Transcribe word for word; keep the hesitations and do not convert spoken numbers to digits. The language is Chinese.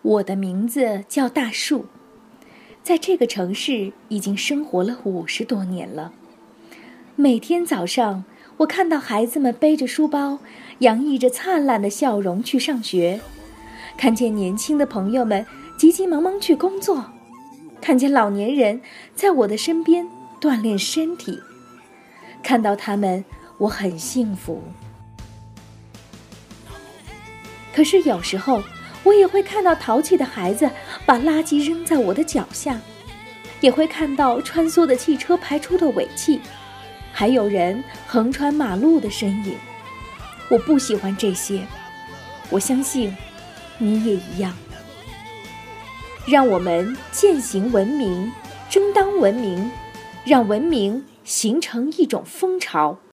我的名字叫大树，在这个城市已经生活了五十多年了。每天早上，我看到孩子们背着书包，洋溢着灿烂的笑容去上学，看见年轻的朋友们急急忙忙去工作，看见老年人在我的身边锻炼身体，看到他们，我很幸福。可是有时候，我也会看到淘气的孩子把垃圾扔在我的脚下，也会看到穿梭的汽车排出的尾气，还有人横穿马路的身影。我不喜欢这些，我相信你也一样。让我们践行文明，争当文明，让文明形成一种风潮。